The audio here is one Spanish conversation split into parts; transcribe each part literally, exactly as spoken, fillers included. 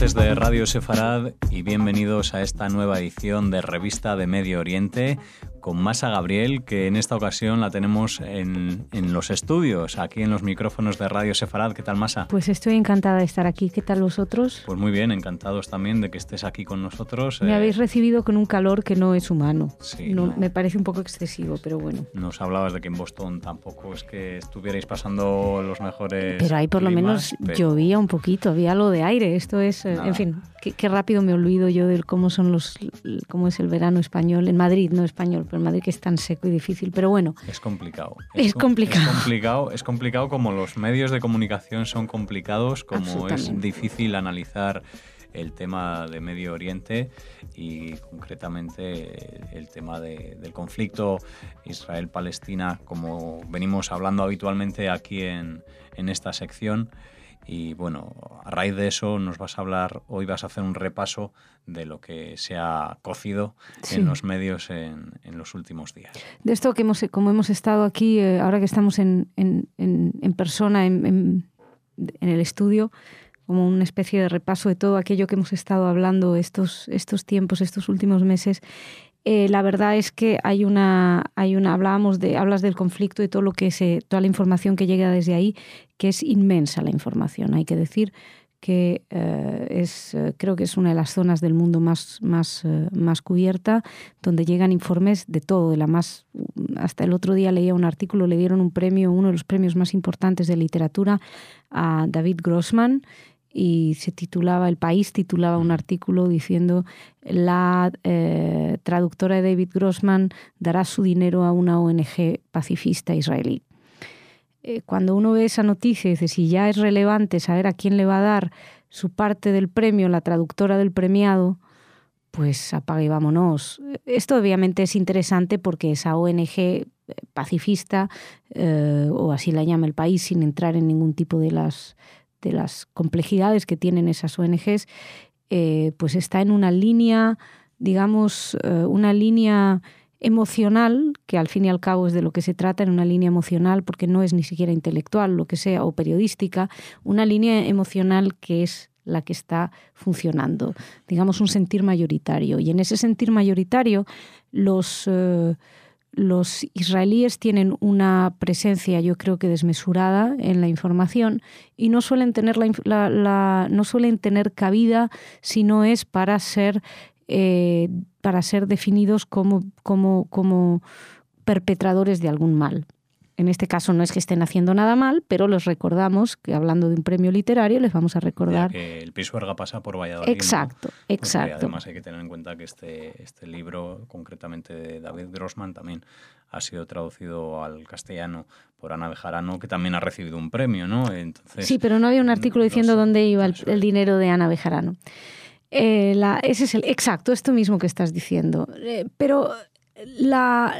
desde Radio Sefarad y bienvenidos a esta nueva edición de Revista de Medio Oriente con Masa Gabriel, que en esta ocasión la tenemos en, en los estudios, aquí en los micrófonos de Radio Sefarad. ¿Qué tal, Masa? Pues estoy encantada de estar aquí. ¿Qué tal vosotros? Pues muy bien, encantados también de que estés aquí con nosotros. Me eh... habéis recibido con un calor que no es humano. Sí, no, no. Me parece un poco excesivo, pero bueno. Nos hablabas de que en Boston tampoco es que estuvierais pasando los mejores Pero ahí por climas, lo menos pero... llovía un poquito, había algo de aire. Esto es, eh, en fin, qué, qué rápido me olvido yo de cómo son los, cómo es el verano español. En Madrid, no español, pero en Madrid que es tan seco y difícil. Pero bueno. Es complicado. Es, es complicado. Es complicado. Es complicado como los medios de comunicación son complicados, como es difícil analizar el tema de Medio Oriente y concretamente el tema de, del conflicto Israel-Palestina, como venimos hablando habitualmente aquí en, en esta sección. Y bueno, a raíz de eso nos vas a hablar, hoy vas a hacer un repaso de lo que se ha cocido sí. en los medios en, en los últimos días. De esto que hemos, como hemos estado aquí, eh, ahora que estamos en, en, en, en persona, en, en, en el estudio, como una especie de repaso de todo aquello que hemos estado hablando estos, estos tiempos, estos últimos meses. Eh, la verdad es que hay una, hay una, hablábamos de, hablas del conflicto y todo lo que se, toda la información que llega desde ahí, que es inmensa la información. Hay que decir que eh, es, eh, creo que es una de las zonas del mundo más, más, eh, más cubierta, donde llegan informes de todo, de la más, hasta el otro día leía un artículo, le dieron un premio, uno de los premios más importantes de literatura a David Grossman. Y se titulaba, El País titulaba un artículo diciendo la eh, traductora de David Grossman dará su dinero a una O N G pacifista israelí. Eh, cuando uno ve esa noticia y dice, si ya es relevante saber a quién le va a dar su parte del premio, la traductora del premiado, pues apaga y vámonos. Esto obviamente es interesante porque esa O N G pacifista, eh, o así la llama El País, sin entrar en ningún tipo de las... de las complejidades que tienen esas O N Ges, eh, pues está en una línea, digamos, eh, una línea emocional, que al fin y al cabo es de lo que se trata, en una línea emocional, porque no es ni siquiera intelectual, lo que sea, o periodística, una línea emocional que es la que está funcionando, digamos, un sentir mayoritario. Y en ese sentir mayoritario, los... Eh, Los israelíes tienen una presencia, yo creo que desmesurada en la información y no suelen tener la, la, la no suelen tener cabida si no es para ser eh, para ser definidos como, como, como perpetradores de algún mal. En este caso no es que estén haciendo nada mal, pero los recordamos que hablando de un premio literario les vamos a recordar... Ya que el Pisuerga pasa por Valladolid. Exacto, ¿no? Exacto. Porque además hay que tener en cuenta que este, este libro, concretamente de David Grossman, también ha sido traducido al castellano por Ana Bejarano, que también ha recibido un premio, ¿no? Entonces, sí, pero no había un artículo diciendo no sé, dónde iba el, no sé. el dinero de Ana Bejarano. Eh, la, ese es el exacto, esto mismo que estás diciendo. Eh, pero la...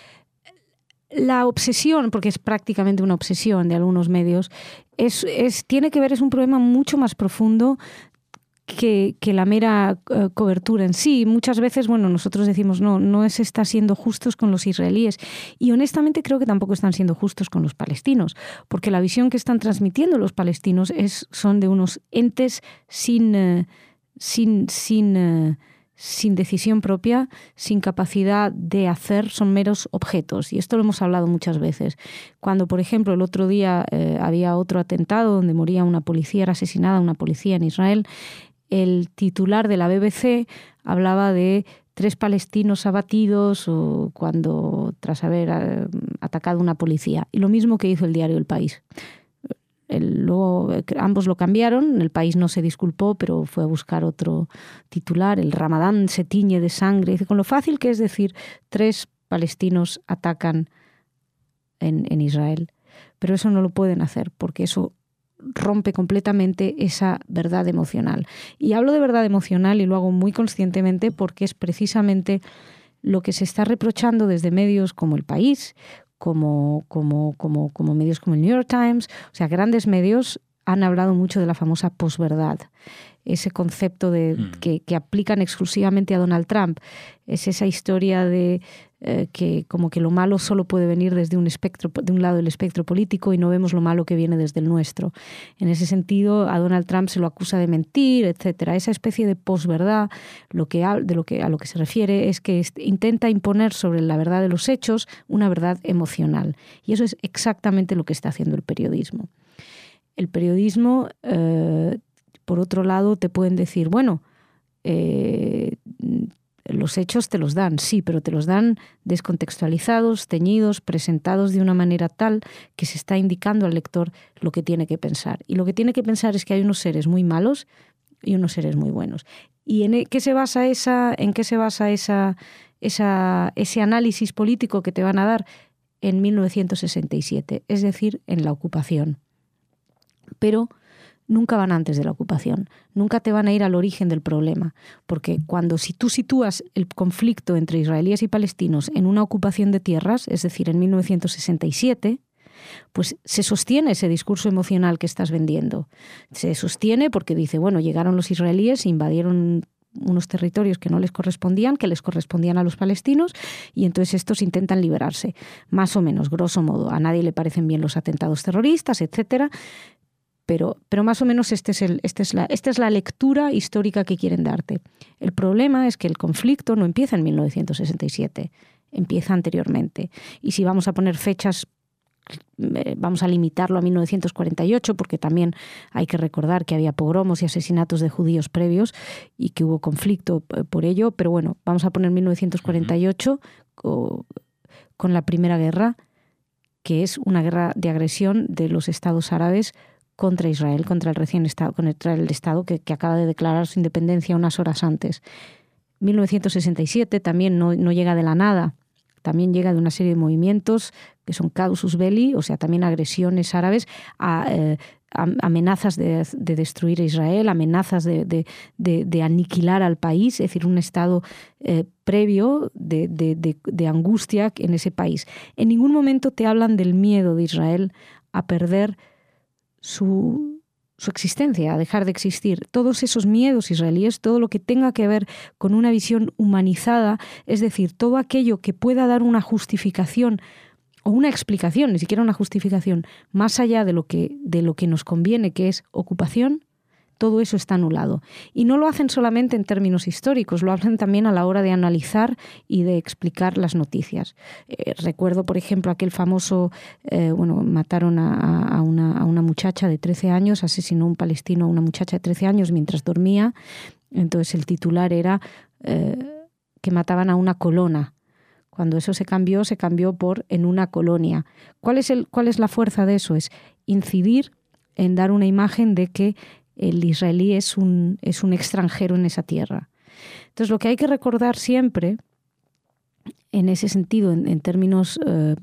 La obsesión, porque es prácticamente una obsesión de algunos medios, es, es, tiene que ver, es un problema mucho más profundo que, que la mera uh, cobertura en sí. Muchas veces, bueno, nosotros decimos, no, no se está siendo justos con los israelíes. Y honestamente creo que tampoco están siendo justos con los palestinos, porque la visión que están transmitiendo los palestinos es, son de unos entes sin... Uh, sin, sin uh, sin decisión propia, sin capacidad de hacer, son meros objetos. Y esto lo hemos hablado muchas veces. Cuando, por ejemplo, el otro día eh, había otro atentado donde moría una policía, era asesinada una policía en Israel, el titular de la B B C hablaba de tres palestinos abatidos o cuando tras haber eh, atacado una policía. Y lo mismo que hizo el diario El País. El, luego ambos lo cambiaron, El País no se disculpó, pero fue a buscar otro titular. El Ramadán se tiñe de sangre. Dice, con lo fácil que es decir, tres palestinos atacan en, en Israel. Pero eso no lo pueden hacer, porque eso rompe completamente esa verdad emocional. Y hablo de verdad emocional y lo hago muy conscientemente porque es precisamente lo que se está reprochando desde medios como El País, Como, como, como, como medios como el New York Times, o sea, grandes medios han hablado mucho de la famosa posverdad, ese concepto de, mm. que, que aplican exclusivamente a Donald Trump. Es esa historia de eh, que como que lo malo solo puede venir desde un espectro, de un lado del espectro político y no vemos lo malo que viene desde el nuestro. En ese sentido, a Donald Trump se lo acusa de mentir, etcétera. Esa especie de posverdad, lo que de lo que a lo que se refiere es que intenta imponer sobre la verdad de los hechos una verdad emocional. Y eso es exactamente lo que está haciendo el periodismo. El periodismo, eh, por otro lado, te pueden decir, bueno, eh, los hechos te los dan, sí, pero te los dan descontextualizados, teñidos, presentados de una manera tal que se está indicando al lector lo que tiene que pensar. Y lo que tiene que pensar es que hay unos seres muy malos y unos seres muy buenos. ¿Y en qué se basa esa, en qué se basa esa, esa, ese análisis político que te van a dar? En mil novecientos sesenta y siete, es decir, en la ocupación. Pero nunca van antes de la ocupación, nunca te van a ir al origen del problema, porque cuando si tú sitúas el conflicto entre israelíes y palestinos en una ocupación de tierras, es decir, en mil novecientos sesenta y siete, pues se sostiene ese discurso emocional que estás vendiendo. Se sostiene porque dice, bueno, llegaron los israelíes, invadieron unos territorios que no les correspondían, que les correspondían a los palestinos, y entonces estos intentan liberarse, más o menos, grosso modo. A nadie le parecen bien los atentados terroristas, etcétera, pero, pero más o menos este es el, este es la, esta es la lectura histórica que quieren darte. El problema es que el conflicto no empieza en mil novecientos sesenta y siete, empieza anteriormente. Y si vamos a poner fechas, vamos a limitarlo a mil novecientos cuarenta y ocho, porque también hay que recordar que había pogromos y asesinatos de judíos previos y que hubo conflicto por ello, pero bueno, vamos a poner mil novecientos cuarenta y ocho uh-huh. con la Primera Guerra, que es una guerra de agresión de los estados árabes contra Israel, contra el recién estado, contra el Estado que, que acaba de declarar su independencia unas horas antes. mil novecientos sesenta y siete también no, no llega de la nada, también llega de una serie de movimientos que son casus belli, o sea, también agresiones árabes, a, eh, a, amenazas de, de destruir a Israel, amenazas de, de, de, de aniquilar al país, es decir, un estado eh, previo de, de, de, de angustia en ese país. En ningún momento te hablan del miedo de Israel a perder su, su existencia, a dejar de existir. Todos esos miedos israelíes, todo lo que tenga que ver con una visión humanizada, es decir, todo aquello que pueda dar una justificación o una explicación, ni siquiera una justificación, más allá de lo que, de lo que nos conviene, que es ocupación, todo eso está anulado. Y no lo hacen solamente en términos históricos, lo hacen también a la hora de analizar y de explicar las noticias. Eh, recuerdo, por ejemplo, aquel famoso, eh, bueno, mataron a, a, una, a una muchacha de trece años, asesinó un palestino a una muchacha de trece años mientras dormía. Entonces el titular era eh, que mataban a una colona. Cuando eso se cambió, se cambió por en una colonia. ¿Cuál es, el, cuál es la fuerza de eso? Es incidir en dar una imagen de que el israelí es un, es un extranjero en esa tierra. Entonces, lo que hay que recordar siempre, en ese sentido, en, en términos eh,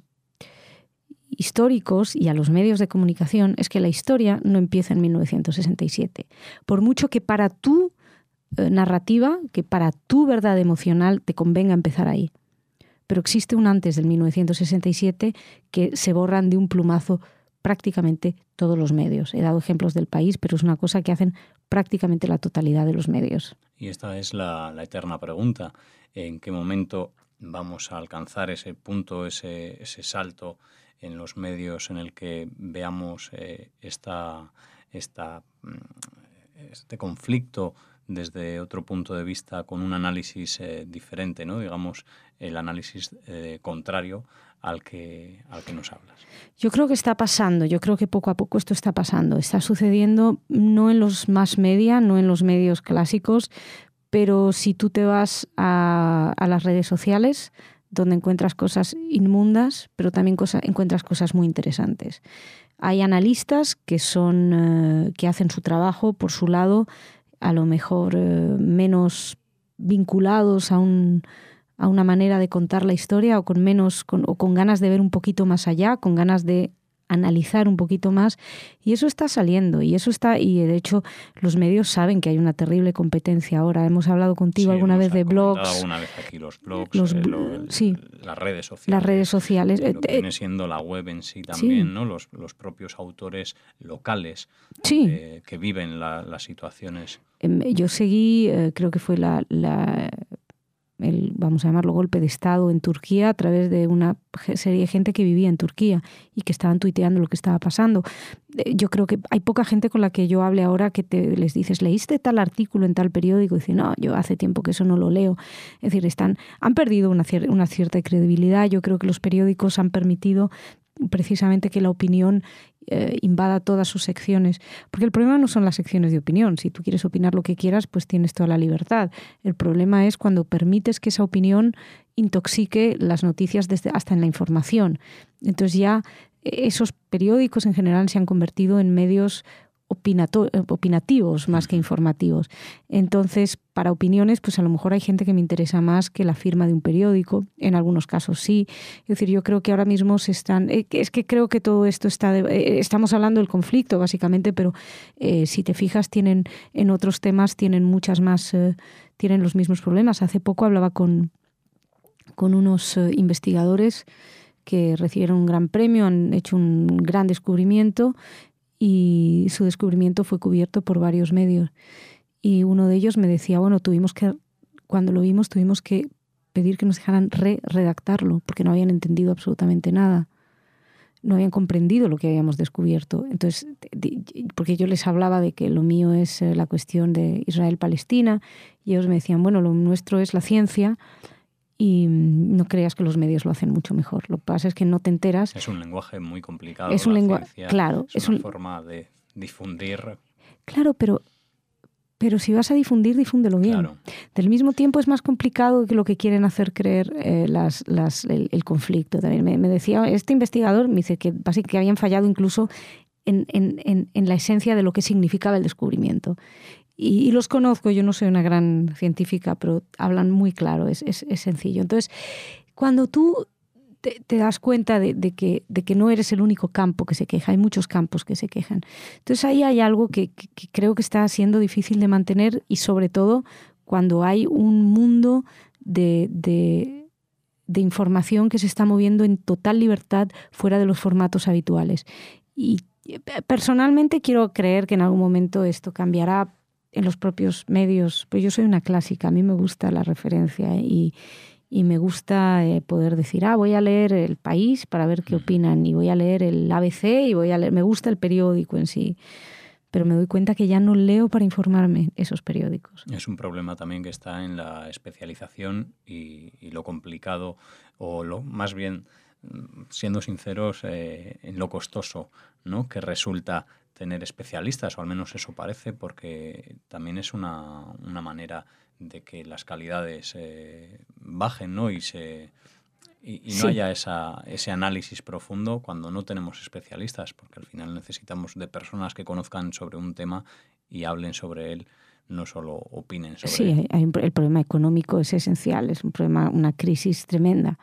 históricos y a los medios de comunicación, es que la historia no empieza en mil novecientos sesenta y siete. Por mucho que para tu eh, narrativa, que para tu verdad emocional te convenga empezar ahí. Pero existe un antes del mil novecientos sesenta y siete que se borran de un plumazo prácticamente todos los medios. He dado ejemplos del país, pero es una cosa que hacen prácticamente la totalidad de los medios. Y esta es la, la eterna pregunta. ¿En qué momento vamos a alcanzar ese punto, ese, ese salto en los medios en el que veamos eh, esta, esta, este conflicto desde otro punto de vista, con un análisis eh, diferente, ¿no? Digamos, el análisis eh, contrario al que, al que nos hablas? Yo creo que está pasando, yo creo que poco a poco esto está pasando. Está sucediendo no en los mass media, no en los medios clásicos, pero si tú te vas a, a las redes sociales, donde encuentras cosas inmundas, pero también cosa, encuentras cosas muy interesantes. Hay analistas que, son, eh, que hacen su trabajo por su lado, a lo mejor eh, menos vinculados a un... a una manera de contar la historia o con menos con, o con ganas de ver un poquito más allá, con ganas de analizar un poquito más, y eso está saliendo y eso está y de hecho los medios saben que hay una terrible competencia ahora. Hemos hablado contigo sí, alguna vez de blogs, alguna vez aquí los blogs, los, eh, lo, el, sí, las redes sociales, las redes sociales, lo que viene siendo la web en sí también, sí. ¿no? Los, los propios autores locales sí. eh, que viven la, las situaciones. Yo seguí, eh, creo que fue la, la el, vamos a llamarlo, golpe de Estado en Turquía a través de una serie de gente que vivía en Turquía y que estaban tuiteando lo que estaba pasando. Yo creo que hay poca gente con la que yo hable ahora que te, les dices, ¿leíste tal artículo en tal periódico? Y dicen, no, yo hace tiempo que eso no lo leo. Es decir, están, han perdido una, cier- una cierta credibilidad. Yo creo que los periódicos han permitido precisamente que la opinión eh, invada todas sus secciones. Porque el problema no son las secciones de opinión. Si tú quieres opinar lo que quieras, pues tienes toda la libertad. El problema es cuando permites que esa opinión intoxique las noticias desde, hasta en la información. Entonces ya esos periódicos en general se han convertido en medios opinato- opinativos más que informativos. Entonces, para opiniones, pues a lo mejor hay gente que me interesa más que la firma de un periódico, en algunos casos sí. Es decir, yo creo que ahora mismo se están... Eh, es que creo que todo esto está... De, eh, estamos hablando del conflicto, básicamente, pero eh, si te fijas, tienen en otros temas tienen muchas más... Eh, tienen los mismos problemas. Hace poco hablaba con, con unos eh, investigadores que recibieron un gran premio, han hecho un gran descubrimiento y su descubrimiento fue cubierto por varios medios. Y uno de ellos me decía, bueno, tuvimos que, cuando lo vimos, tuvimos que pedir que nos dejaran re-redactarlo, porque no habían entendido absolutamente nada. No habían comprendido lo que habíamos descubierto. Entonces, porque yo les hablaba de que lo mío es la cuestión de Israel-Palestina, y ellos me decían, bueno, lo nuestro es la ciencia, y no creas que los medios lo hacen mucho mejor. Lo que pasa es que no te enteras. Es un lenguaje muy complicado. Es un lenguaje, claro. Es, es una un... forma de difundir. Claro, pero, pero si vas a difundir, difúndelo bien. Claro. Del mismo tiempo es más complicado que lo que quieren hacer creer eh, las, las, el, el conflicto. También me, me decía este investigador, me dice que básicamente que habían fallado incluso en, en, en, en la esencia de lo que significaba el descubrimiento. Y, y los conozco, yo no soy una gran científica, pero hablan muy claro, es, es, es sencillo. Entonces, cuando tú te, te das cuenta de, de, que, de que no eres el único campo que se queja, hay muchos campos que se quejan. Entonces ahí hay algo que, que, que creo que está siendo difícil de mantener y sobre todo cuando hay un mundo de, de, de información que se está moviendo en total libertad fuera de los formatos habituales. Y personalmente quiero creer que en algún momento esto cambiará en los propios medios, pues yo soy una clásica, a mí me gusta la referencia y, y me gusta eh, poder decir, ah, voy a leer El País para ver qué opinan y voy a leer el A B C y voy a leer, me gusta el periódico en sí, pero me doy cuenta que ya no leo para informarme esos periódicos. Es un problema también que está en la especialización y, y lo complicado, o lo más bien, siendo sinceros, eh, en lo costoso, ¿no?, que resulta tener especialistas, o al menos eso parece, porque también es una, una manera de que las calidades eh, bajen, ¿no? y, se, y, y no sí. haya esa, ese análisis profundo cuando no tenemos especialistas, porque al final necesitamos de personas que conozcan sobre un tema y hablen sobre él, no solo opinen sobre sí, él. Sí, hay un, el problema económico es esencial, es un problema, una crisis tremenda.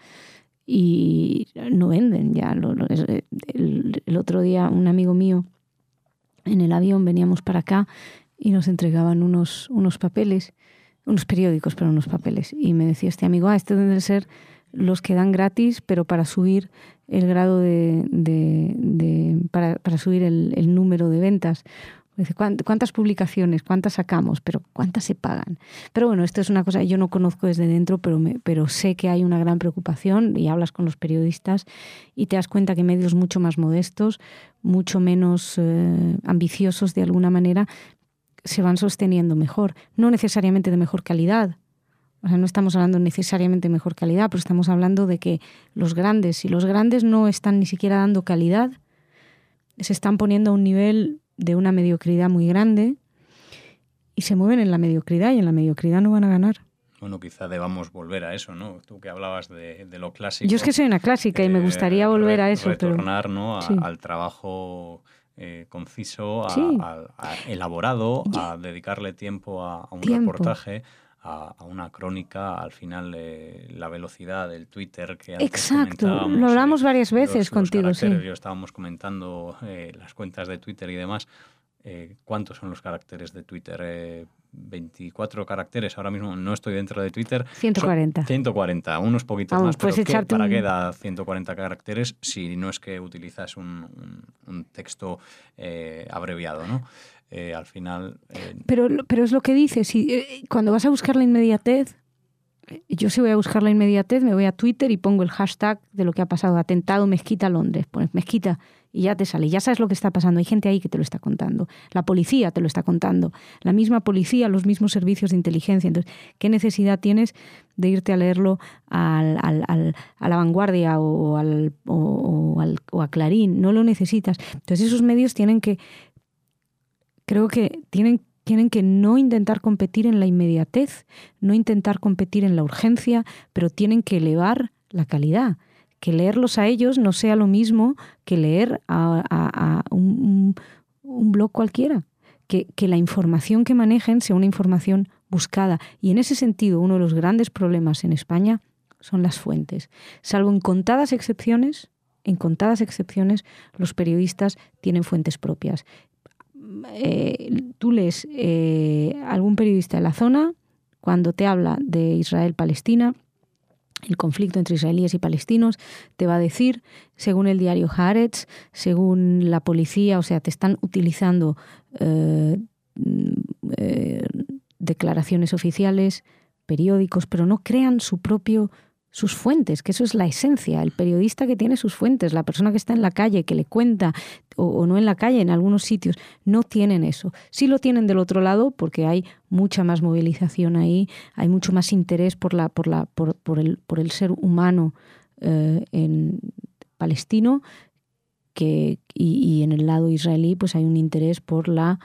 Y no venden ya. Lo, lo, el, el otro día un amigo mío en el avión veníamos para acá y nos entregaban unos, unos papeles, unos periódicos, pero unos papeles. Y me decía este amigo, ah, estos deben ser los que dan gratis, pero para subir el grado de... de, de para, para subir el, el número de ventas. Dice, ¿cuántas publicaciones? ¿Cuántas sacamos? Pero ¿cuántas se pagan? Pero bueno, esto es una cosa que yo no conozco desde dentro, pero, me, pero sé que hay una gran preocupación y hablas con los periodistas y te das cuenta que medios mucho más modestos, mucho menos eh, ambiciosos de alguna manera, se van sosteniendo mejor. No necesariamente de mejor calidad. O sea, no estamos hablando necesariamente de mejor calidad, pero estamos hablando de que los grandes, si los grandes no están ni siquiera dando calidad, se están poniendo a un nivel de una mediocridad muy grande y se mueven en la mediocridad y en la mediocridad no van a ganar. Bueno, quizá debamos volver a eso, ¿no? Tú que hablabas de, de lo clásico. Yo es que soy una clásica eh, y me gustaría volver re, a eso. Retornar, pero... ¿no? a, sí. al trabajo eh, conciso, a, sí. a, a elaborado, yeah. a dedicarle tiempo a, a un tiempo. reportaje, a, a una crónica, al final eh, la velocidad del Twitter que antes Exacto, comentábamos. Lo hablamos eh, varias veces los, contigo, los sí. Yo estábamos comentando eh, las cuentas de Twitter y demás. Eh, ¿Cuántos son los caracteres de Twitter? Eh, veinticuatro caracteres. Ahora mismo no estoy dentro de Twitter. ciento cuarenta. Son ciento cuarenta, unos poquitos Vamos, más. Pero ¿qué, ¿para un... qué da ciento cuarenta caracteres si no es que utilizas un, un, un texto eh, abreviado, ¿no? Eh, al final... Eh... Pero, pero es lo que dices. Si, eh, cuando vas a buscar la inmediatez, yo si voy a buscar la inmediatez, me voy a Twitter y pongo el hashtag de lo que ha pasado, atentado Mezquita Londres, pones Mezquita y ya te sale, ya sabes lo que está pasando, hay gente ahí que te lo está contando, la policía te lo está contando, la misma policía, los mismos servicios de inteligencia. Entonces, ¿qué necesidad tienes de irte a leerlo al, al, al, a La Vanguardia o, al, o, o, al, o a Clarín? No lo necesitas. Entonces esos medios tienen que, creo que tienen Tienen que no intentar competir en la inmediatez, no intentar competir en la urgencia, pero tienen que elevar la calidad. Que leerlos a ellos no sea lo mismo que leer a, a, a un, un, un blog cualquiera. Que, que la información que manejen sea una información buscada. Y en ese sentido, uno de los grandes problemas en España son las fuentes. Salvo en contadas excepciones, en contadas excepciones, los periodistas tienen fuentes propias. Eh, tú lees eh, algún periodista de la zona cuando te habla de Israel-Palestina, el conflicto entre israelíes y palestinos, te va a decir, según el diario Haaretz, según la policía, o sea, te están utilizando eh, eh, declaraciones oficiales, periódicos, pero no crean su propio sus fuentes, que eso es la esencia, el periodista que tiene sus fuentes, la persona que está en la calle, que le cuenta, o, o no en la calle, en algunos sitios, no tienen eso. Sí lo tienen del otro lado porque hay mucha más movilización ahí, hay mucho más interés por, la, por, la, por, por, el, por el ser humano eh, en palestino, que, y, y en el lado israelí pues hay un interés por la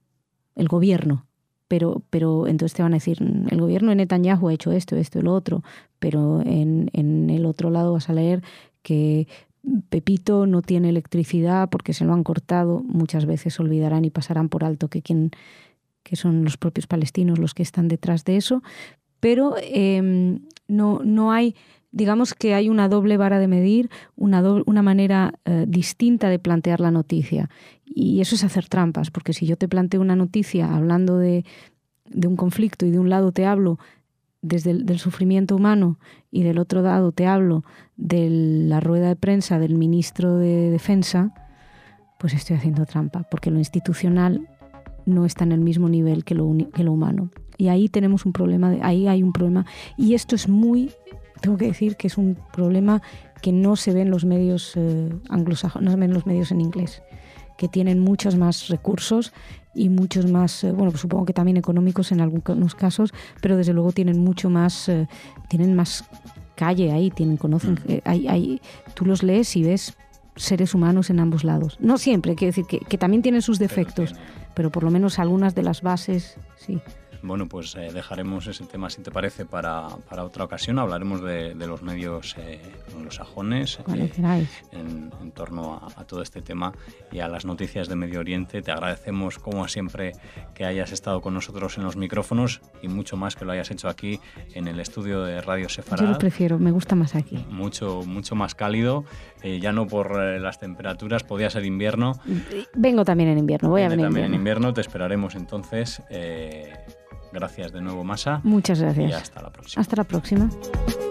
el gobierno. Pero, pero entonces te van a decir, el gobierno de Netanyahu ha hecho esto, esto y lo otro, pero en, en el otro lado vas a leer que Pepito no tiene electricidad porque se lo han cortado. Muchas veces olvidarán y pasarán por alto que, quien, que son los propios palestinos los que están detrás de eso. Pero eh, no, no hay, digamos que hay una doble vara de medir, una, do, una manera eh, distinta de plantear la noticia. Y eso es hacer trampas, porque si yo te planteo una noticia hablando de, de un conflicto y de un lado te hablo desde el del sufrimiento humano y del otro lado te hablo de la rueda de prensa del ministro de Defensa, pues estoy haciendo trampa, porque lo institucional no está en el mismo nivel que lo, que lo humano. Y ahí tenemos un problema, de, ahí hay un problema. Y esto es muy, tengo que decir que es un problema que no se ve en los medios eh, anglosajones, no se ve en los medios en inglés, que tienen muchos más recursos y muchos más, eh, bueno, pues supongo que también económicos en algunos casos, pero desde luego tienen mucho más, eh, tienen más calle ahí, tienen, conocen, eh, hay, hay, tú los lees y ves seres humanos en ambos lados. No siempre, quiero decir que, que también tienen sus defectos, pero, tiene... pero por lo menos algunas de las bases, sí. Bueno, pues eh, dejaremos ese tema, si te parece, para, para otra ocasión. Hablaremos de, de los medios eh, anglosajones eh, en, en torno a, a todo este tema y a las noticias de Medio Oriente. Te agradecemos, como siempre, que hayas estado con nosotros en los micrófonos y mucho más que lo hayas hecho aquí en el estudio de Radio Sefarad. Yo lo prefiero, me gusta más aquí. Mucho, mucho más cálido, eh, ya no por eh, las temperaturas, podía ser invierno. Vengo también en invierno, voy Vengo a venir también en invierno. en invierno, te esperaremos entonces. Eh, Gracias de nuevo, Masa. Muchas gracias. Y hasta la próxima. Hasta la próxima.